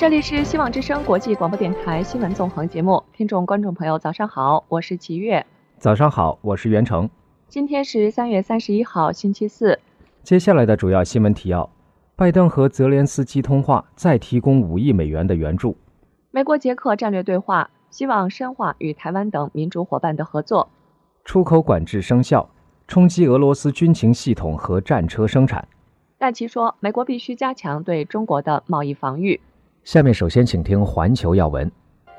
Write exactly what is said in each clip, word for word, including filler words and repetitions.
这里是希望之声国际广播电台新闻纵横节目，听众观众朋友早上好，我是齐月。 早上好，我是袁成。 今天是三月三十一号星期四。 接下来的主要新闻提要：拜登和泽连斯基通话，再提供五亿美元的援助； 美国捷克战略对话，希望深化与台湾等民主伙伴的合作； 出口管制生效，冲击俄罗斯军情系统和战车生产。 戴奇说，美国必须加强对中国的贸易防御。 下面首先请听环球要闻。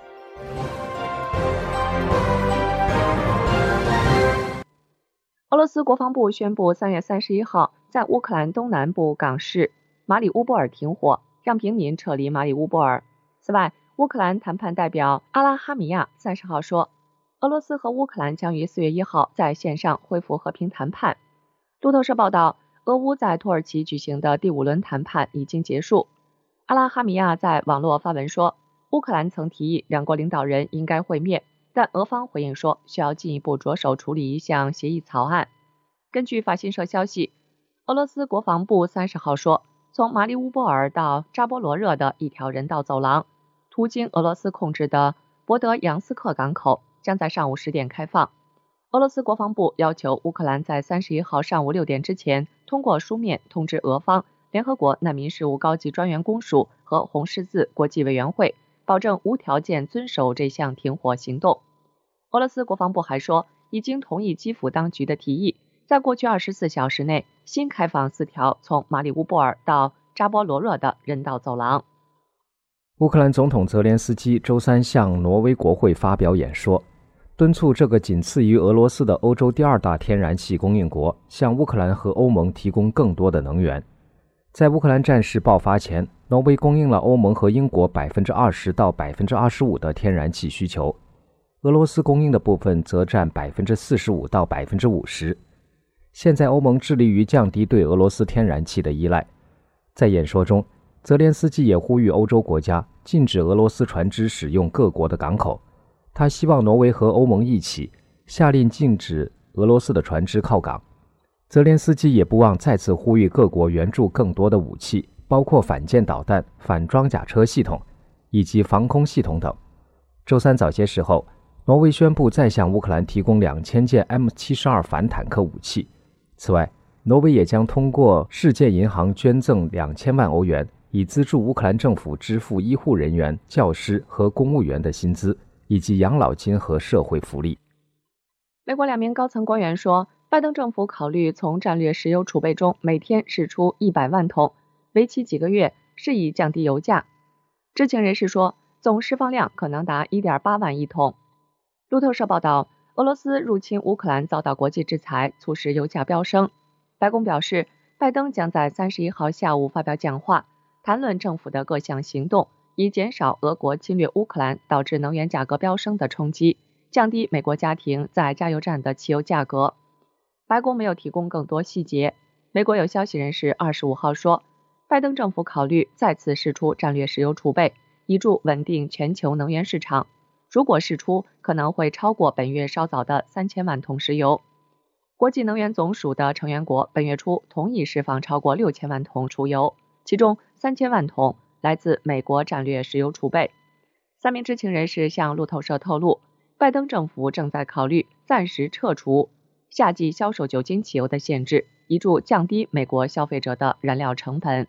俄罗斯国防部宣布，三月三十一号在乌克兰东南部港市马里乌波尔停火，让平民撤离马里乌波尔。此外，乌克兰谈判代表阿拉哈米亚三十号说，俄罗斯和乌克兰将于四月一号在线上恢复和平谈判。路透社报道，俄乌在土耳其举行的第五轮谈判已经结束。阿拉哈米亚在网络发文说，乌克兰曾提议两国领导人应该会面，但俄方回应说需要进一步着手处理一项协议草案。根据法新社消息，俄罗斯国防部三十号说，从马里乌波尔到扎波罗热的一条人道走廊，途经俄罗斯控制的博德扬斯克港口，将在上午十点开放。俄罗斯国防部要求乌克兰在三十一号上午六点之前通过书面通知俄方、联合国难民事务高级专员公署和红十字国际委员会，保证无条件遵守这项停火行动。俄罗斯国防部还说，已经同意基辅当局的提议，在过去二十四小时内新开放四条从马里乌波尔到扎波罗热的人道走廊。 乌克兰总统泽连斯基周三向挪威国会发表演说，敦促这个仅次于俄罗斯的欧洲第二大天然气供应国向乌克兰和欧盟提供更多的能源。在乌克兰战事爆发前，挪威供应了欧盟和英国 百分之二十 到 百分之二十五 的天然气需求，俄罗斯供应的部分则占 百分之四十五 到 百分之五十。现在欧盟致力于降低对俄罗斯天然气的依赖。在演说中，泽连斯基也呼吁欧洲国家禁止俄罗斯船只使用各国的港口。他希望挪威和欧盟一起下令禁止俄罗斯的船只靠港。泽连斯基也不忘再次呼吁各国援助更多的武器，包括反舰导弹、反装甲车系统以及防空系统等。周三早些时候，挪威宣布再向乌克兰提供两千件 M 七十二 反坦克武器。此外，挪威也将通过世界银行捐赠两千万欧元，以资助乌克兰政府支付医护人员、教师和公务员的薪资，以及养老金和社会福利。 美国两名高层官员说，拜登政府考虑从战略石油储备中每天释出一百万桶，为期几个月，是以降低油价。知情人士说，总释放量可能达 一点八万亿桶。路透社报道，俄罗斯入侵乌克兰遭到国际制裁，促使油价飙升。白宫表示，拜登将在三十一号下午发表讲话，谈论政府的各项行动，以减少俄国侵略乌克兰导致能源价格飙升的冲击，降低美国家庭在加油站的汽油价格。白宫没有提供更多细节。美国有消息人士二十五号说，拜登政府考虑再次释出战略石油储备，以助稳定全球能源市场。如果释出，可能会超过本月稍早的三千万桶石油。国际能源总署的成员国本月初同意释放超过六千万桶储油，其中三千万桶来自美国战略石油储备。三名知情人士向路透社透露，拜登政府正在考虑暂时撤除夏季销售酒精汽油的限制，以助降低美国消费者的燃料成本。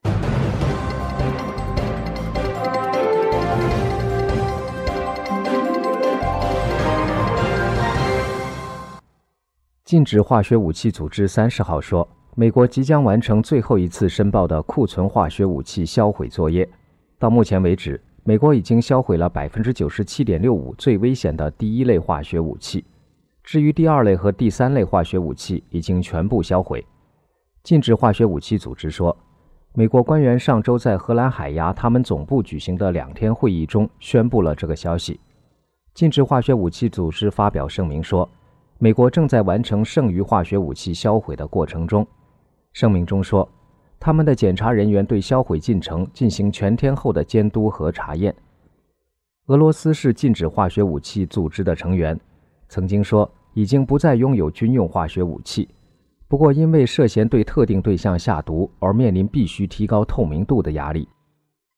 禁止化学武器组织三十号说，美国即将完成最后一次申报的库存化学武器销毁作业。到目前为止，美国已经销毁了 百分之九十七点六五 最危险的第一类化学武器，至于第二类和第三类化学武器已经全部销毁。禁止化学武器组织说，美国官员上周在荷兰海牙他们总部举行的两天会议中宣布了这个消息。禁止化学武器组织发表声明说，美国正在完成剩余化学武器销毁的过程中。声明中说，他们的检查人员对销毁进程进行全天候的监督和查验。俄罗斯是禁止化学武器组织的成员，曾经说已经不再拥有军用化学武器，不过因为涉嫌对特定对象下毒而面临必须提高透明度的压力。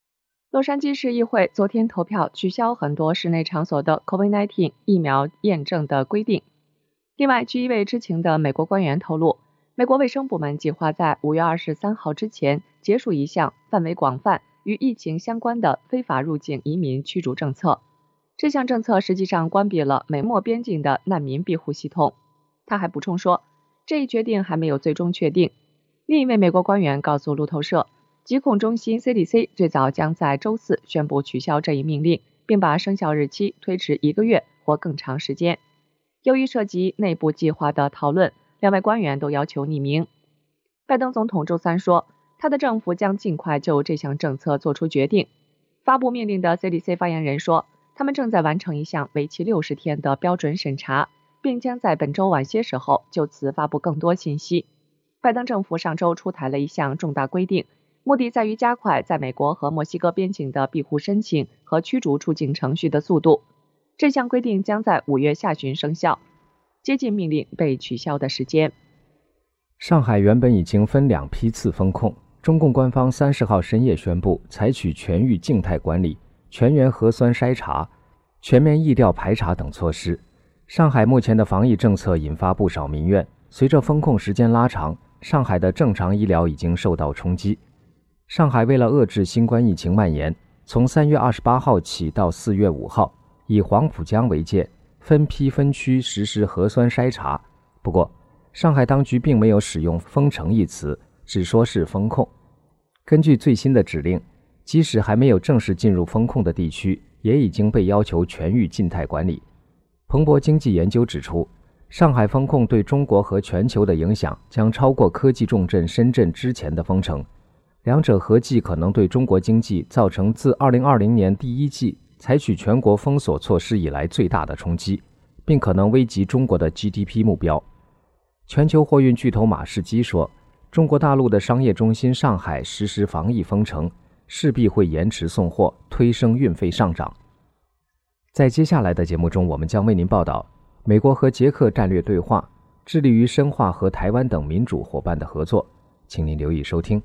洛杉矶市议会昨天投票取消很多室内场所的 COVID 十九 疫苗验证的规定。另外，据一位知情的美国官员透露，美国卫生部门计划在五月二十三号之前结束一项范围广泛与疫情相关的非法入境移民驱逐政策。这项政策实际上关闭了美墨边境的难民庇护系统。他还补充说，这一决定还没有最终确定。另一位美国官员告诉路透社，疾控中心 C D C 最早将在周四宣布取消这一命令，并把生效日期推迟一个月或更长时间。由于涉及内部计划的讨论，两位官员都要求匿名。拜登总统周三说，他的政府将尽快就这项政策做出决定。发布命令的 C D C 发言人说，他们正在完成一项为期六十天的标准审查，并将在本周晚些时候就此发布更多信息。拜登政府上周出台了一项重大规定，目的在于加快在美国和墨西哥边境的庇护申请和驱逐出境程序的速度。这项规定将在五月下旬生效，接近命令被取消的时间。 上海原本已经分两批次封控，中共官方三十号深夜宣布采取全域静态管理、全员核酸筛查、全面疫调排查等措施。上海目前的防疫政策引发不少民怨，随着封控时间拉长，上海的正常医疗已经受到冲击。上海为了遏制新冠疫情蔓延，从三月二十八号起到四月五号，以黄浦江为界，分批分区实施核酸筛查。不过，上海当局并没有使用封城一词，只说是封控。根据最新的指令，即使还没有正式进入封控的地区，也已经被要求全域静态管理。彭博经济研究指出，上海封控对中国和全球的影响将超过科技重镇深圳之前的封城，两者合计可能对中国经济造成自二零二零年第一季采取全国封锁措施以来最大的冲击，并可能危及中国的 G D P 目标。全球货运巨头马士基说，中国大陆的商业中心上海实施防疫封城，势必会延迟送货，推升运费上涨。在接下来的节目中，我们将为您报道美国和捷克战略对话，致力于深化和台湾等民主伙伴的合作，请您留意收听。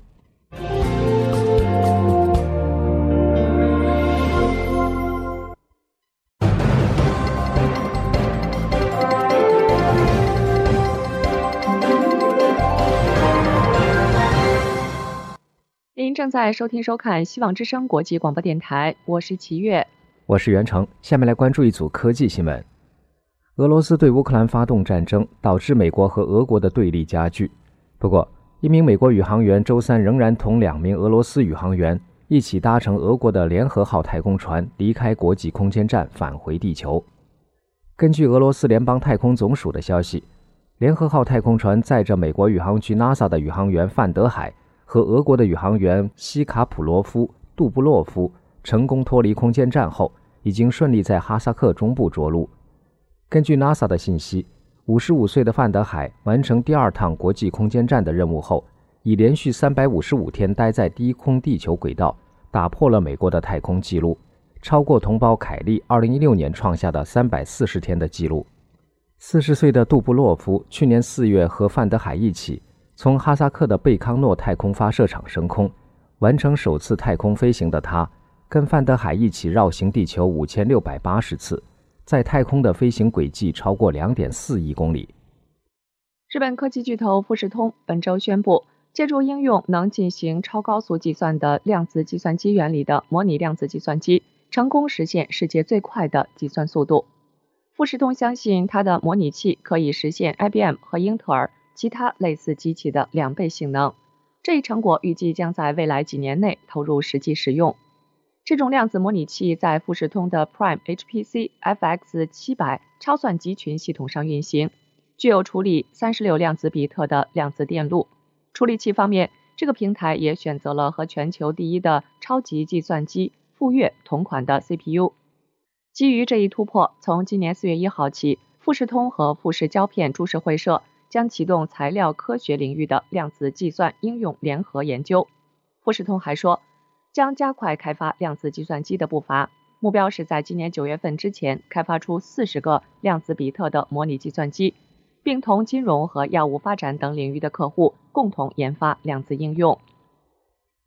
您正在收听收看希望之声国际广播电台，我是齐月， 我是袁成。下面来关注一组科技新闻。俄罗斯对乌克兰发动战争，导致美国和俄国的对立加剧。不过，一名美国宇航员周三仍然同两名俄罗斯宇航员一起搭乘俄国的联合号太空船离开国际空间站返回地球。根据俄罗斯联邦太空总署的消息，联合号太空船载着美国宇航局 NASA 的宇航员范德海和俄国的宇航员西卡普罗夫、杜布洛夫成功脱离空间站后，已经顺利在哈萨克中部着陆。根据 NASA 的信息，五十五岁的范德海完成第二趟国际空间站的任务后，已连续三百五十五天待在低空地球轨道，打破了美国的太空纪录，超过同胞凯利二零一六年创下的三百四十天的纪录。四十岁的杜布洛夫去年四月和范德海一起从哈萨克的贝康诺太空发射场升空，完成首次太空飞行的他，跟范德海一起绕行地球五千六百八十次，在太空的飞行轨迹超过 两点四亿公里。 日本科技巨头富士通本周宣布，借助应用能进行超高速计算的量子计算机原理的模拟量子计算机，成功实现世界最快的计算速度。富士通相信它的模拟器可以实现 I B M 和英特尔其他类似机器的两倍性能，这一成果预计将在未来几年内投入实际使用。这种量子模拟器在富士通的 Prime H P C F X 七百 超算集群系统上运行，具有处理三十六量子比特的量子电路。处理器方面，这个平台也选择了和全球第一的超级计算机富岳同款的 C P U。基于这一突破，从今年四月一号起，富士通和富士胶片株式会社将启动材料科学领域的量子计算应用联合研究。富士通还说，将加快开发量子计算机的步伐，目标是在今年九月份之前开发出四十个量子比特的模拟计算机，并同金融和药物发展等领域的客户共同研发量子应用。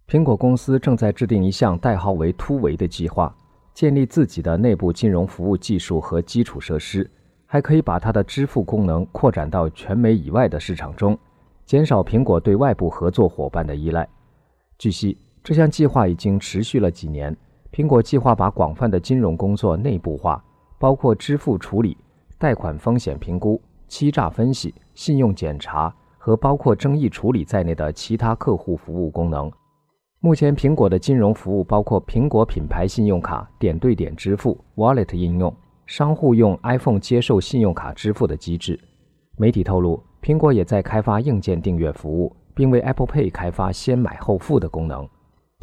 苹果公司正在制定一项代号为突围的计划，建立自己的内部金融服务技术和基础设施，还可以把它的支付功能扩展到全美以外的市场中，减少苹果对外部合作伙伴的依赖。据悉，这项计划已经持续了几年，苹果计划把广泛的金融工作内部化，包括支付处理、贷款风险评估、欺诈分析、信用检查和包括争议处理在内的其他客户服务功能。目前苹果的金融服务包括苹果品牌信用卡、点对点支付、Wallet 应用、商户用 iPhone 接受信用卡支付的机制。媒体透露，苹果也在开发硬件订阅服务，并为 Apple Pay 开发先买后付的功能。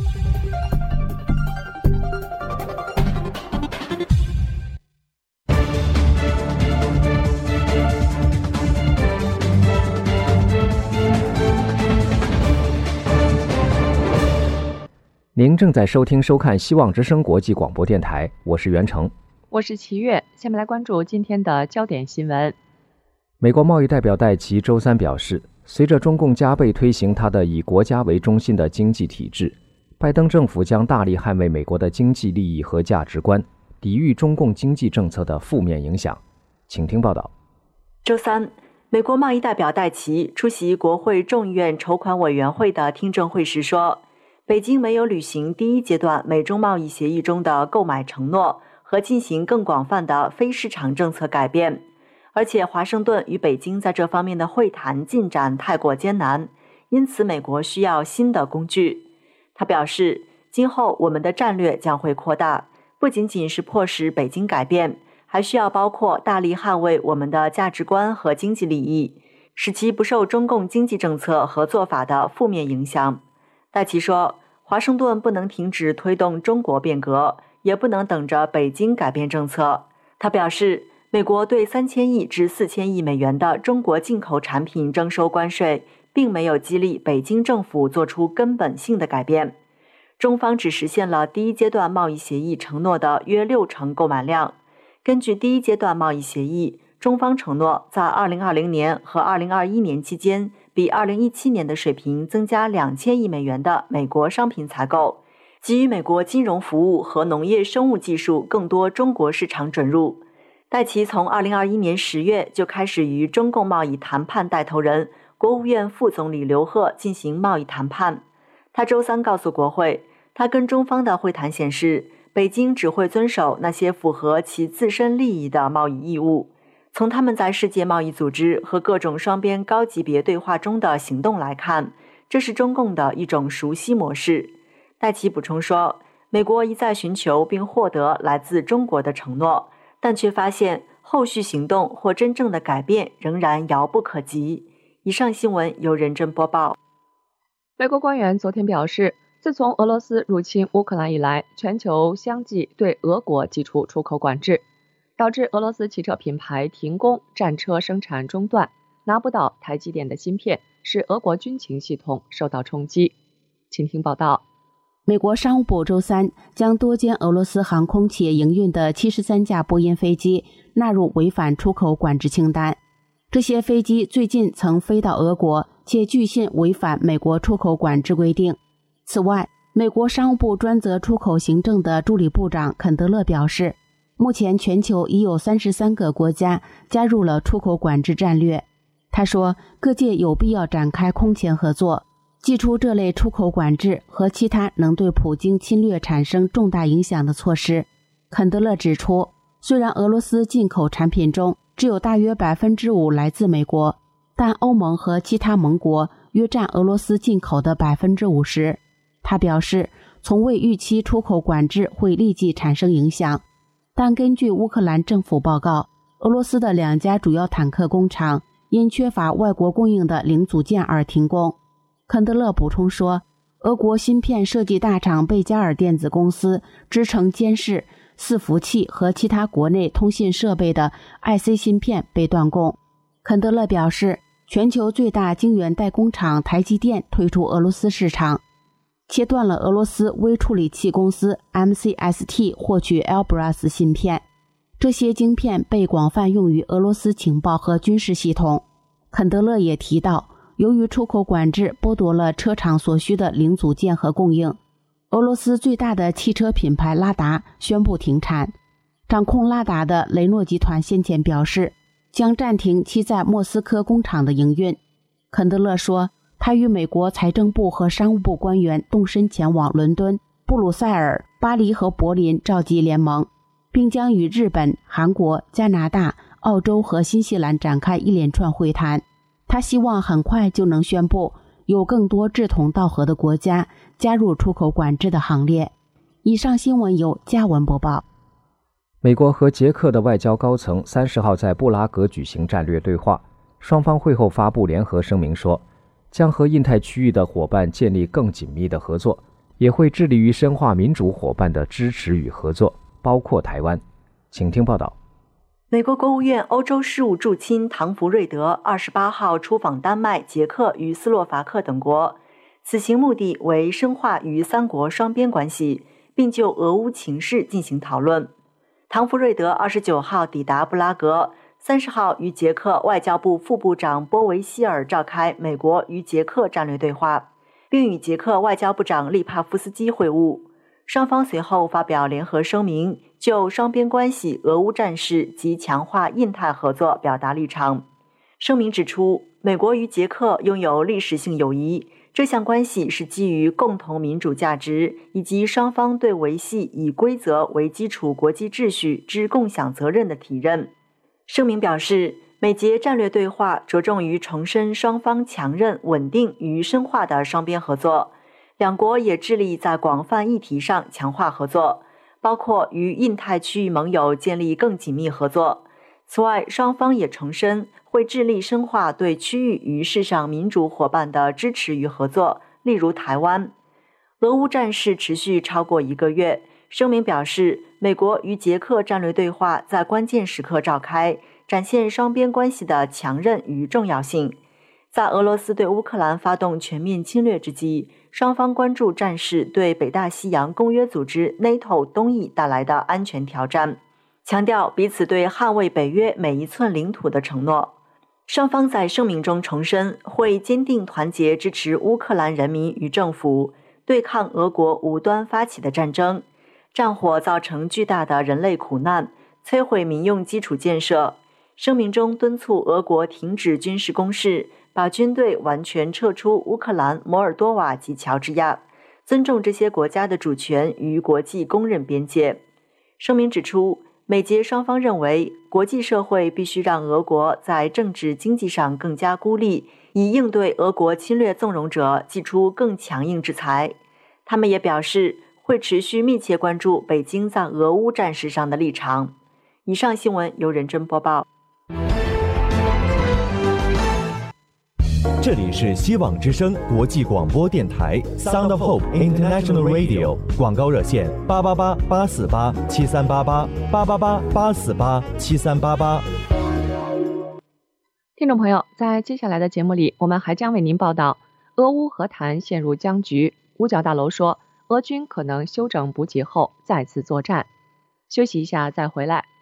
您正在收听收看希望之声国际广播电台，我是袁成， 我是齐月。下面来关注今天的焦点新闻。 美国贸易代表戴琪周三表示，随着中共加倍推行他的以国家为中心的经济体制，拜登政府将大力捍卫美国的经济利益和价值观，抵御中共经济政策的负面影响。请听报道。 周三，美国贸易代表戴琪出席国会众议院筹款委员会的听证会时说，北京没有履行第一阶段美中贸易协议中的购买承诺和进行更广泛的非市场政策改变，而且华盛顿与北京在这方面的会谈进展太过艰难，因此美国需要新的工具。他表示，今后我们的战略将会扩大，不仅仅是迫使北京改变，还需要包括大力捍卫我们的价值观和经济利益，使其不受中共经济政策和做法的负面影响。戴琪说，华盛顿不能停止推动中国变革，也不能等着北京改变政策。他表示，美国对三千亿至四千亿美元的中国进口产品征收关税，并没有激励北京政府做出根本性的改变。中方只实现了第一阶段贸易协议承诺的约六成购买量。根据第一阶段贸易协议，中方承诺在二零二零年和二零二一年期间，比二零一七年的水平增加两千亿美元的美国商品采购，给予美国金融服务和农业生物技术更多中国市场准入。戴琪从二零二一年十月就开始与中共贸易谈判带头人、国务院副总理刘鹤进行贸易谈判。他周三告诉国会，他跟中方的会谈显示，北京只会遵守那些符合其自身利益的贸易义务。从他们在世界贸易组织和各种双边高级别对话中的行动来看，这是中共的一种熟悉模式。戴琪补充说，美国一再寻求并获得来自中国的承诺，但却发现后续行动或真正的改变仍然遥不可及。以上新闻由任真播报。 美国官员昨天表示，自从俄罗斯入侵乌克兰以来，全球相继对俄国祭出出口管制，导致俄罗斯汽车品牌停工，战车生产中断，拿不到台积电的芯片，使俄国军情系统受到冲击。请听报道。 美国商务部周三将多间俄罗斯航空企业营运的七十三架波音飞机纳入违反出口管制清单。这些飞机最近曾飞到俄国，且据信违反美国出口管制规定。此外，美国商务部专责出口行政的助理部长肯德勒表示，目前全球已有三十三个国家加入了出口管制战略。他说，各界有必要展开空前合作，祭出这类出口管制和其他能对普京侵略产生重大影响的措施。肯德勒指出，虽然俄罗斯进口产品中只有大约 百分之五 来自美国，但欧盟和其他盟国约占俄罗斯进口的 百分之五十。他表示，从未预期出口管制会立即产生影响，但根据乌克兰政府报告，俄罗斯的两家主要坦克工厂因缺乏外国供应的零组件而停工。肯德勒补充说，俄国芯片设计大厂贝加尔电子公司支撑监视、伺服器和其他国内通信设备的 I C 芯片被断供。肯德勒表示，全球最大晶圆代工厂台积电退出俄罗斯市场，切断了俄罗斯微处理器公司 M C S T 获取 Elbrus 芯片。这些晶片被广泛用于俄罗斯情报和军事系统。肯德勒也提到， 由于出口管制剥夺了车厂所需的零组件和供应，俄罗斯最大的汽车品牌拉达宣布停产。掌控拉达的雷诺集团先前表示，将暂停其在莫斯科工厂的营运。肯德勒说，他与美国财政部和商务部官员动身前往伦敦、布鲁塞尔、巴黎和柏林召集联盟，并将与日本、韩国、加拿大、澳洲和新西兰展开一连串会谈。他希望很快就能宣布有更多志同道合的国家加入出口管制的行列。以上新闻由嘉文播报。 美国和捷克的外交高层三十号在布拉格举行战略对话，双方会后发布联合声明说，将和印太区域的伙伴建立更紧密的合作，也会致力于深化民主伙伴的支持与合作，包括台湾。请听报道。 美国国务院欧洲事务驻青唐福瑞德二十八号出访丹麦、捷克与斯洛伐克等国，此行目的为深化与三国双边关系，并就俄乌情势进行讨论。唐福瑞德二十九号抵达布拉格，三十号与捷克外交部副部长波维希尔召开美国与捷克战略对话，并与捷克外交部长利帕夫斯基会晤。双方随后发表联合声明，就双边关系、俄乌战事及强化印太合作表达立场。声明指出，美国与捷克拥有历史性友谊，这项关系是基于共同民主价值以及双方对维系以规则为基础国际秩序之共享责任的体认。声明表示，美捷战略对话着重于重申双方强韧、稳定与深化的双边合作，两国也致力在广泛议题上强化合作，包括与印太区域盟友建立更紧密合作。此外，双方也重申会致力深化对区域与世上民主伙伴的支持与合作，例如台湾。俄乌战事持续超过一个月，声明表示，美国与捷克战略对话在关键时刻召开，展现双边关系的强韧与重要性。在俄罗斯对乌克兰发动全面侵略之际，双方关注战事对北大西洋公约组织 NATO 东翼带来的安全挑战，强调彼此对捍卫北约每一寸领土的承诺。双方在声明中重申，会坚定团结支持乌克兰人民与政府，对抗俄国无端发起的战争。战火造成巨大的人类苦难，摧毁民用基础建设。声明中敦促俄国停止军事攻势，把军队完全撤出乌克兰、摩尔多瓦及乔治亚，尊重这些国家的主权与国际公认边界。声明指出，美捷双方认为，国际社会必须让俄国在政治经济上更加孤立，以应对俄国侵略纵容者祭出更强硬制裁。他们也表示，会持续密切关注北京在俄乌战事上的立场。以上新闻由任真播报。 这里是希望之声国际广播电台 Sound of Hope International Radio， 广告热线八八八八四八七三八八八八八八四八七三八八。 听众朋友，在接下来的节目里，我们还将为您报道俄乌和谈陷入僵局，五角大楼说俄军可能休整补给后再次作战。休息一下再回来。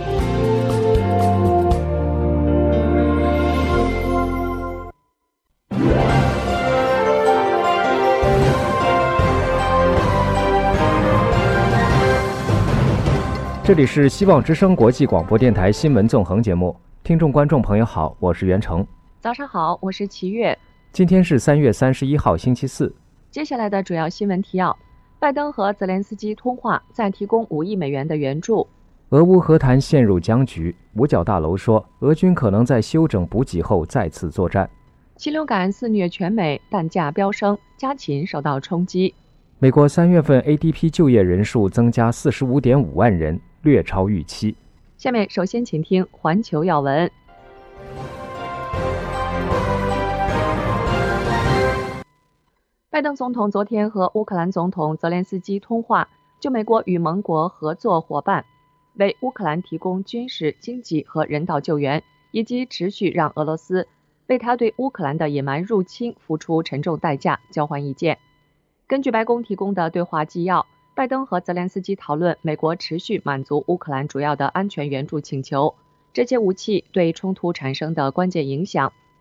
这里是希望之声国际广播电台新闻纵横节目，听众观众朋友好，我是袁成。 早上好，我是齐月。 今天是三月三十一号星期四。 接下来的主要新闻提要：拜登和泽连斯基通话，再提供五亿美元的援助。 俄乌和谈陷入僵局，五角大楼说俄军可能在休整补给后再次作战。 禽流感肆虐全美，蛋价飙升，家禽受到冲击。 美国三月份 A D P 就业人数增加 四十五点五万人，略超预期。 下面首先请听环球要闻。拜登总统昨天和乌克兰总统泽连斯基通话，就美国与盟国合作伙伴为乌克兰提供军事、经济和人道救援，以及持续让俄罗斯为他对乌克兰的野蛮入侵付出沉重代价交换意见。根据白宫提供的对话纪要，拜登和泽连斯基讨论美国持续满足乌克兰主要的安全援助请求，这些武器对冲突产生的关键影响，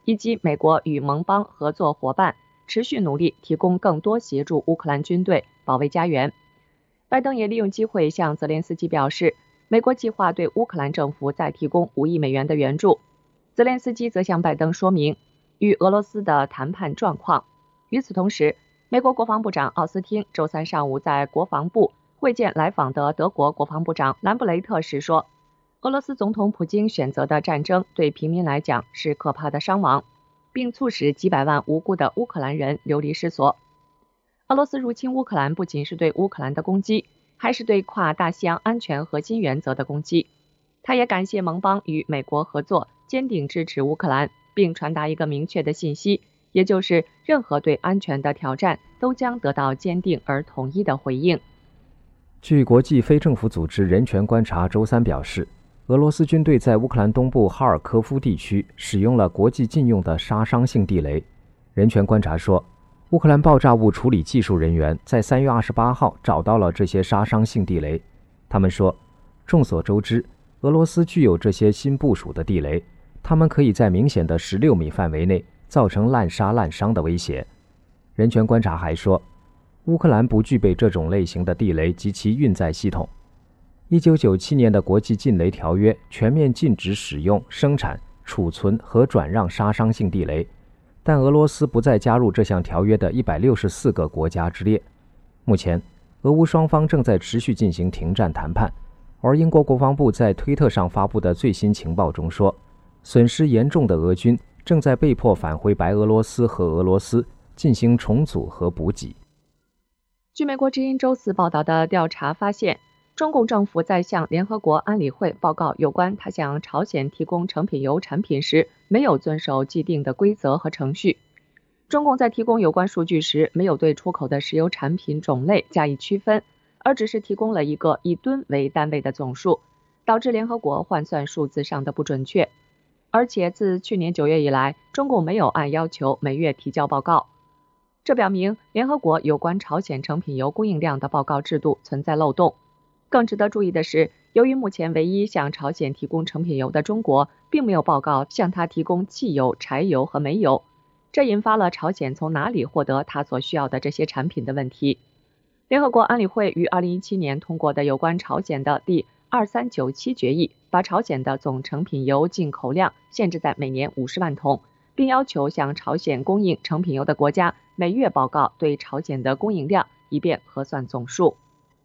以及美国与盟邦合作伙伴持续努力提供更多协助乌克兰军队保卫家园。拜登也利用机会向泽连斯基表示，美国计划对乌克兰政府再提供五亿美元的援助。泽连斯基则向拜登说明与俄罗斯的谈判状况。与此同时，美国国防部长奥斯汀周三上午在国防部会见来访的德国国防部长兰布雷特时说，俄罗斯总统普京选择的战争对平民来讲是可怕的伤亡，并促使几百万无辜的乌克兰人流离失所。俄罗斯入侵乌克兰不仅是对乌克兰的攻击，还是对跨大西洋安全核心原则的攻击。他也感谢盟邦与美国合作，坚定支持乌克兰，并传达一个明确的信息，也就是任何对安全的挑战都将得到坚定而统一的回应。 据国际非政府组织人权观察周三表示，俄罗斯军队在乌克兰东部哈尔科夫地区使用了国际禁用的杀伤性地雷。人权观察说，乌克兰爆炸物处理技术人员在三月二十八号找到了这些杀伤性地雷。他们说，众所周知，俄罗斯具有这些新部署的地雷，它们可以在明显的十六米范围内造成滥杀滥伤的威胁。人权观察还说，乌克兰不具备这种类型的地雷及其运载系统。一九九七年的国际禁雷条约全面禁止使用、生产、储存和转让杀伤性地雷，但俄罗斯不再加入这项条约的一百六十四个国家之列。目前，俄乌双方正在持续进行停战谈判，而英国国防部在推特上发布的最新情报中说，损失严重的俄军正在被迫返回白俄罗斯和俄罗斯进行重组和补给。 据美国之音周四报道的调查发现，中共政府在向联合国安理会报告有关他向朝鲜提供成品油产品时，没有遵守既定的规则和程序。中共在提供有关数据时，没有对出口的石油产品种类加以区分，而只是提供了一个以吨为单位的总数，导致联合国换算数字上的不准确。而且自去年九月以来，中共没有按要求每月提交报告，这表明联合国有关朝鲜成品油供应量的报告制度存在漏洞。更值得注意的是，由于目前唯一向朝鲜提供成品油的中国，并没有报告向他提供汽油、柴油和煤油，这引发了朝鲜从哪里获得他所需要的这些产品的问题。联合国安理会于二零一七年通过的有关朝鲜的第二三九七决议，把朝鲜的总成品油进口量限制在每年五十万桶，并要求向朝鲜供应成品油的国家每月报告对朝鲜的供应量，以便核算总数。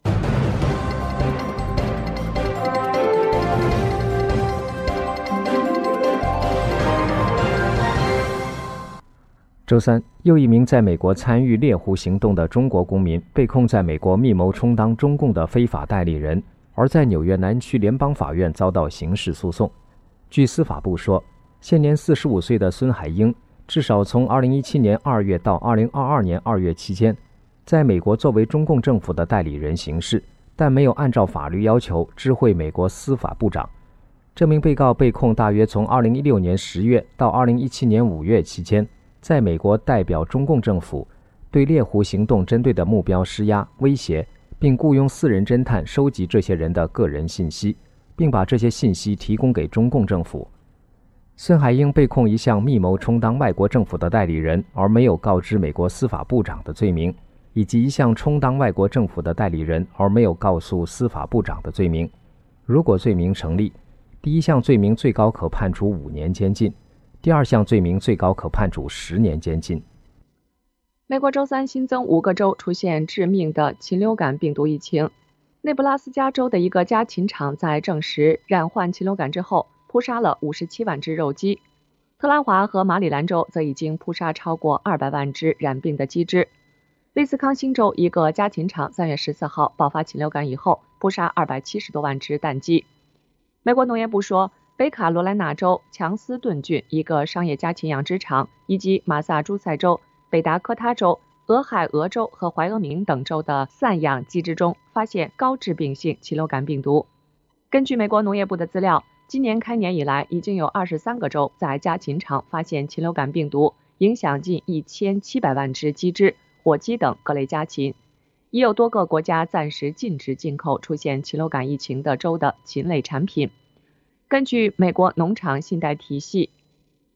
周三，又一名在美国参与猎狐行动的中国公民被控在美国密谋充当中共的非法代理人，而在纽约南区联邦法院遭到刑事诉讼。据司法部说，现年四十五岁的孙海英至少从二零一七年二月到二零二二年二月期间，在美国作为中共政府的代理人行事，但没有按照法律要求知会美国司法部长。这名被告被控大约从二零一六年十月到二零一七年五月期间，在美国代表中共政府对猎狐行动针对的目标施压、威胁，并雇佣私人侦探收集这些人的个人信息，并把这些信息提供给中共政府。孙海英被控一项密谋充当外国政府的代理人而没有告知美国司法部长的罪名，以及一项充当外国政府的代理人而没有告诉司法部长的罪名。如果罪名成立，第一项罪名最高可判处五年监禁，第二项罪名最高可判处十年监禁。 美国周三新增五个州出现致命的禽流感病毒疫情。内布拉斯加州的一个家禽场在证实染患禽流感之后，扑杀了五十七万只肉鸡。特兰华和马里兰州则已经扑杀超过二百万只染病的鸡只。威斯康星州一个家禽场三月十四号爆发禽流感以后，扑杀二百七十多万只蛋鸡。美国农业部说，北卡罗来纳州强斯顿郡一个商业家禽养殖场，以及马萨诸塞州、北达科他州、俄亥俄州和怀俄明等州的散养鸡只中发现高致病性禽流感病毒。根据美国农业部的资料，今年开年以来，已经有二十三个州在家禽场发现禽流感病毒，影响近一千七百万只鸡只、火鸡等各类家禽。已有多个国家暂时禁止进口出现禽流感疫情的州的禽类产品。根据美国农场信贷体系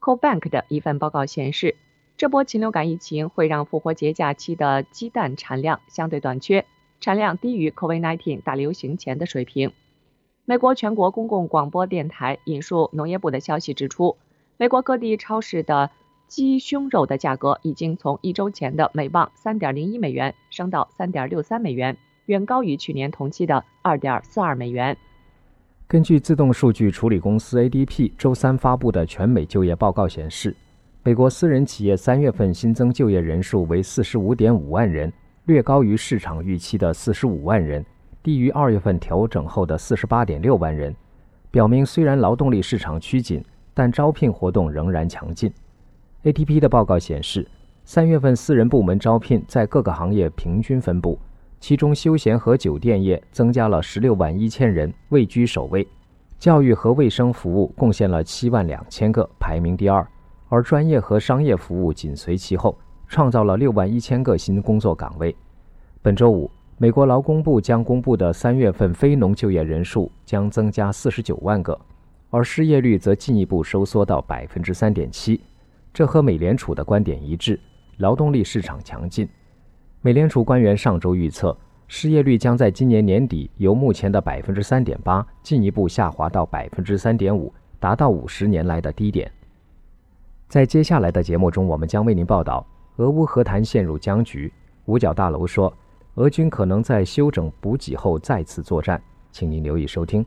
CoBank 的一份报告显示，这波禽流感疫情会让复活节假期的鸡蛋产量相对短缺，产量低于 COVID 十九 大流行前的水平。美国全国公共广播电台引述农业部的消息指出，美国各地超市的鸡胸肉的价格已经从一周前的每磅 三点零一美元升到 三点六三美元，远高于去年同期的 二点四二美元。 根据自动数据处理公司 A D P 周三发布的全美就业报告显示，美国私人企业三月份新增就业人数为 四十五点五万人，略高于市场预期的四十五万人，低于二月份调整后的 四十八点六万人，表明虽然劳动力市场趋紧，但招聘活动仍然强劲。A D P 的报告显示，三月份私人部门招聘在各个行业平均分布，其中休闲和酒店业增加了十六万一千人，位居首位，教育和卫生服务贡献了七万两千个，排名第二，而专业和商业服务紧随其后，创造了六万一千个新工作岗位。本周五，美国劳工部将公布的三月份非农就业人数将增加四十九万个，而失业率则进一步收缩到 百分之三点七， 这和美联储的观点一致，劳动力市场强劲。美联储官员上周预测，失业率将在今年年底由目前的 百分之三点八 进一步下滑到 百分之三点五， 达到五十年来的低点。在接下来的节目中，我们将为您报道俄乌和谈陷入僵局，五角大楼说俄军可能在休整补给后再次作战，请您留意收听。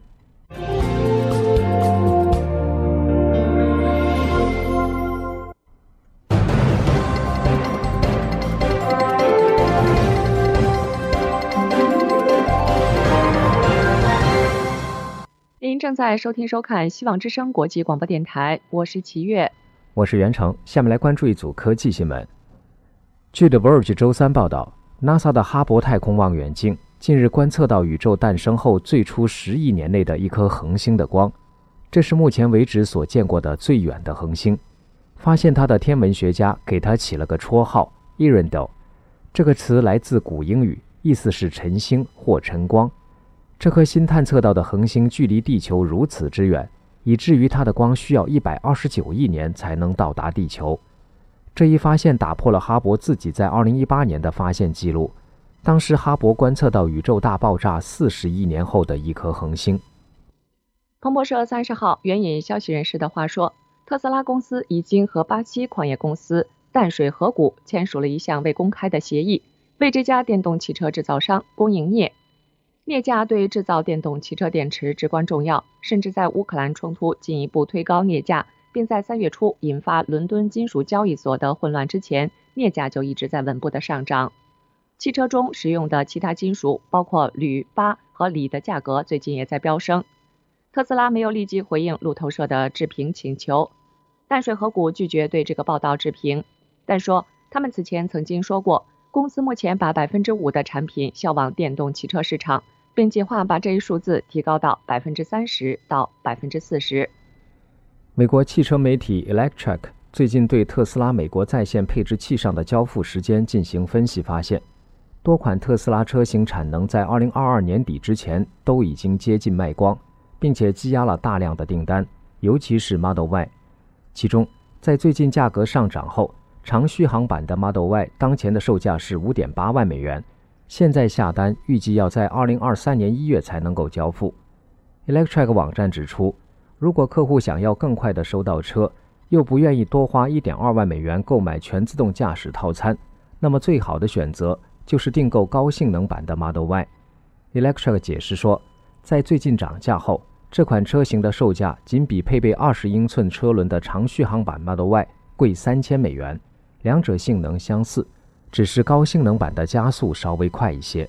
您正在收听收看希望之声国际广播电台，我是齐月， 我是袁成。下面来关注一组科技新闻。据 The Verge 周三报道， NASA 的哈勃太空望远镜近日观测到宇宙诞生后最初十亿年内的一颗恒星的光，这是目前为止所见过的最远的恒星。发现它的天文学家给它起了个绰号 Earendel， 这个词来自古英语，意思是晨星或晨光。这颗新探测到的恒星距离地球如此之远，以至于它的光需要一百二十九亿年才能到达地球。这一发现打破了哈勃自己在二零一八年的发现记录，当时哈勃观测到宇宙大爆炸四十亿年后的一颗恒星。 彭博社三十号援引消息人士的话说，特斯拉公司已经和巴西矿业公司淡水河谷签署了一项未公开的协议，为这家电动汽车制造商供应镍。镍价对制造电动汽车电池至关重要，甚至在乌克兰冲突进一步推高镍价，并在三月初引发伦敦金属交易所的混乱之前，镍价就一直在稳步的上涨。汽车中使用的其他金属，包括铝、钯和锂的价格最近也在飙升。特斯拉没有立即回应路透社的置评请求，淡水河谷拒绝对这个报道置评，但说他们此前曾经说过，公司目前把 百分之五 的产品销往电动汽车市场，并计划把这一数字提高到 百分之三十 到 百分之四十。 美国汽车媒体 Electrek 最近对特斯拉美国在线配置器上的交付时间进行分析，发现多款特斯拉车型产能在二零二二年底之前都已经接近卖光，并且积压了大量的订单，尤其是 Model Y。 其中在最近价格上涨后，长续航版的 Model Y 当前的售价是 五点八万美元，现在下单预计要在二零二三年一月才能够交付。 Electrek 网站指出，如果客户想要更快地收到车，又不愿意多花 一点二万美元购买全自动驾驶套餐，那么最好的选择就是订购高性能版的 Model Y。 Electrek 解释说，在最近涨价后，这款车型的售价仅比配备二十英寸车轮的长续航版 Model Y 贵三千美元，两者性能相似，只是高性能版的加速稍微快一些。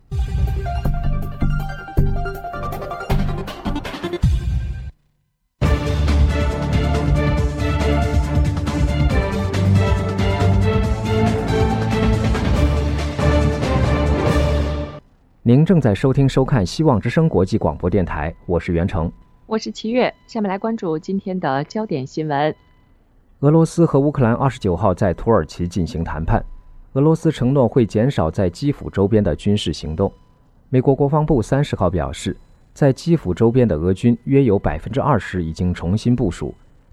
您正在收听收看希望之声国际广播电台，我是袁成， 我是齐月。下面来关注今天的焦点新闻。 俄罗斯和乌克兰二十九号在土耳其进行谈判，俄罗斯承诺会减少在基辅周边的军事行动。美国国防部三十号表示，在基辅周边的俄军约有 百分之二十 已经重新部署，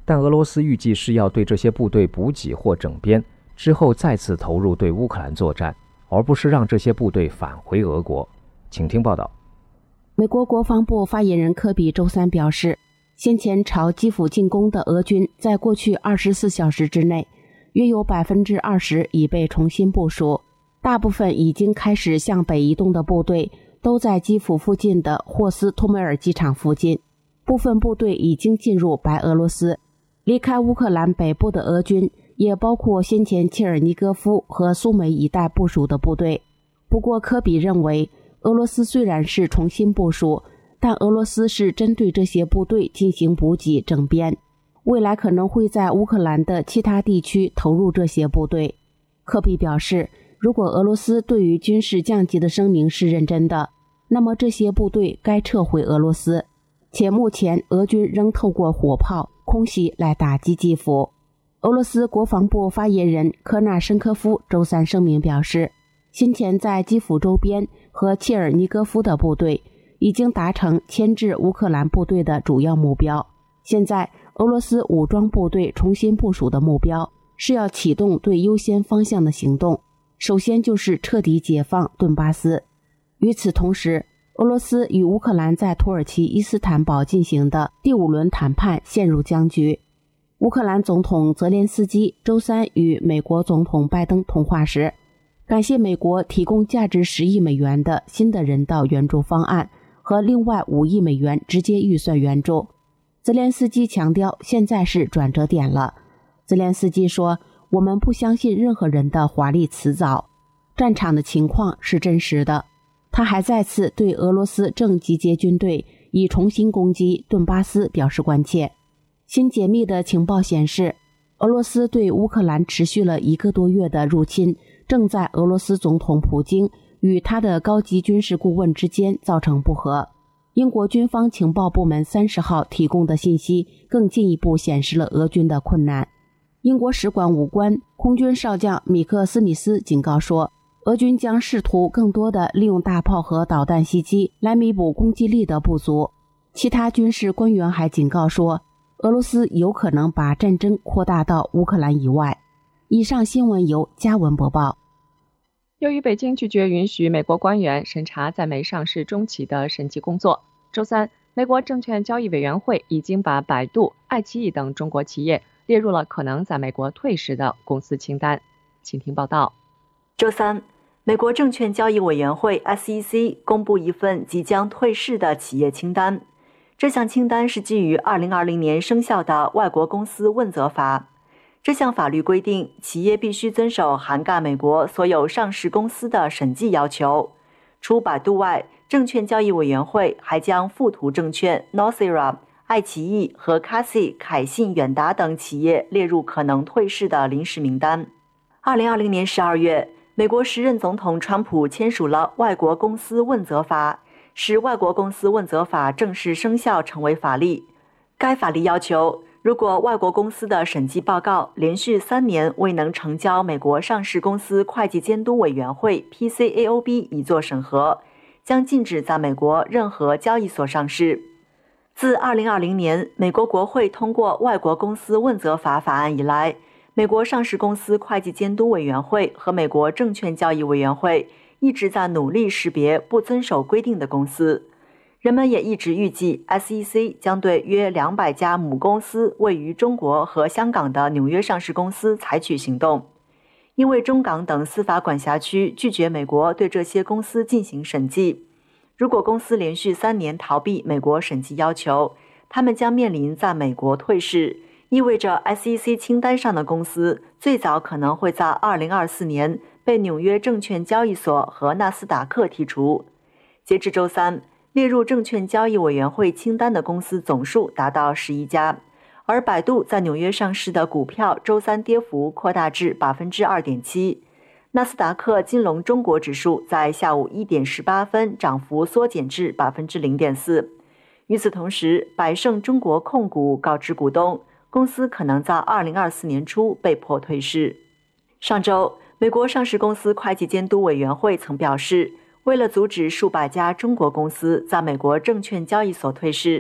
但俄罗斯预计是要对这些部队补给或整编，之后再次投入对乌克兰作战，而不是让这些部队返回俄国。请听报道。 美国国防部发言人科比周三表示，先前朝基辅进攻的俄军在过去二十四小时之内，约有 百分之二十 已被重新部署，大部分已经开始向北移动的部队都在基辅附近的霍斯托梅尔机场附近，部分部队已经进入白俄罗斯。离开乌克兰北部的俄军也包括先前切尔尼戈夫和苏梅一带部署的部队。不过科比认为，俄罗斯虽然是重新部署，但俄罗斯是针对这些部队进行补给整编，未来可能会在乌克兰的其他地区投入这些部队。科比表示，如果俄罗斯对于军事降级的声明是认真的，那么这些部队该撤回俄罗斯，且目前俄军仍透过火炮、空袭来打击基辅。俄罗斯国防部发言人科纳申科夫周三声明表示，先前在基辅周边和切尔尼戈夫的部队已经达成牵制乌克兰部队的主要目标，现在俄罗斯武装部队重新部署的目标是要启动对优先方向的行动，首先就是彻底解放顿巴斯。与此同时，俄罗斯与乌克兰在土耳其伊斯坦堡进行的第五轮谈判陷入僵局。乌克兰总统泽连斯基周三与美国总统拜登通话时，感谢美国提供价值十亿美元的新的人道援助方案和另外五亿美元直接预算援助。泽连斯基强调，现在是转折点了。泽连斯基说，我们不相信任何人的华丽辞藻，战场的情况是真实的。他还再次对俄罗斯正集结军队以重新攻击顿巴斯表示关切。新解密的情报显示，俄罗斯对乌克兰持续了一个多月的入侵正在俄罗斯总统普京与他的高级军事顾问之间造成不和。英国军方情报部门三十号提供的信息更进一步显示了俄军的困难。英国使馆武官空军少将米克斯密斯警告说，俄军将试图更多地利用大炮和导弹袭击来弥补攻击力的不足。其他军事官员还警告说，俄罗斯有可能把战争扩大到乌克兰以外。以上新闻由嘉文播报。 由于北京拒绝允许美国官员审查在美上市中企的审计工作，周三，美国证券交易委员会已经把百度、爱奇艺等中国企业列入了可能在美国退市的公司清单。请听报道。 周三，美国证券交易委员会 S E C 公布一份即将退市的企业清单。这项清单是基于二零二零年生效的外国公司问责法。这项法律规定，企业必须遵守涵盖美国所有上市公司的审计要求。除百度外，证券交易委员会还将富途证券、Northera、爱奇艺和 Cassie 凯信远达等企业列入可能退市的临时名单。二零二零年十二月，美国时任总统川普签署了外国公司问责法，使外国公司问责法正式生效成为法律。该法律要求，如果外国公司的审计报告连续三年未能呈交美国上市公司会计监督委员会 P C A O B 以作审核，将禁止在美国任何交易所上市。自二零二零年美国国会通过外国公司问责法法案以来，美国上市公司会计监督委员会和美国证券交易委员会一直在努力识别不遵守规定的公司。人们也一直预计 S E C 将对约两百家母公司位于中国和香港的纽约上市公司采取行动，因为中港等司法管辖区拒绝美国对这些公司进行审计。如果公司连续三年逃避美国审计要求，他们将面临在美国退市，意味着 S E C 清单上的公司最早可能会在二零二四年被纽约证券交易所和纳斯达克剔除。截至周三，列入证券交易委员会清单的公司总数达到十一家，而百度在纽约上市的股票周三跌幅扩大至 百分之二点七。 纳斯达克金融中国指数在下午一点十八分涨幅缩减至 百分之零点四。 与此同时，百胜中国控股告知股东，公司可能在二零二四年初被迫退市。上周，美国上市公司会计监督委员会曾表示，为了阻止数百家中国公司在美国证券交易所退市，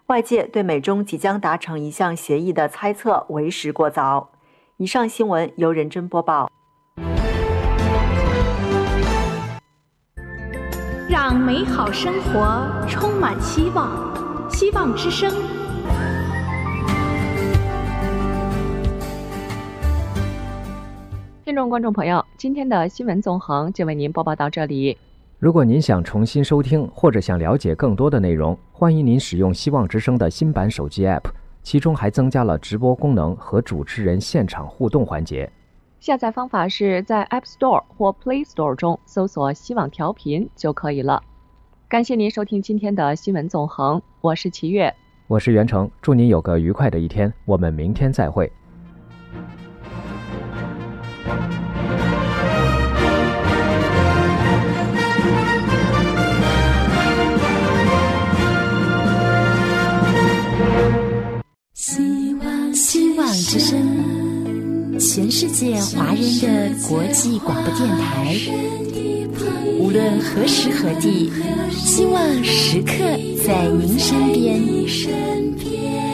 外界对美中即将达成一项协议的猜测为时过早。以上新闻由任真播报。 让美好生活充满希望，希望之声。 听众观众朋友，今天的新闻纵横就为您播报到这里。 如果您想重新收听或者想了解更多的内容，欢迎您使用希望之声的新版手机 App， 其中还增加了直播功能和主持人现场互动环节。 下载方法是在 App Store 或 Play Store 中搜索希望调频就可以了。感谢您收听今天的新闻纵横，我是齐月， 我是袁成，祝您有个愉快的一天，我们明天再会。 希望希望之声，全世界华人的国际广播电台，无论何时何地，希望时刻在您身边。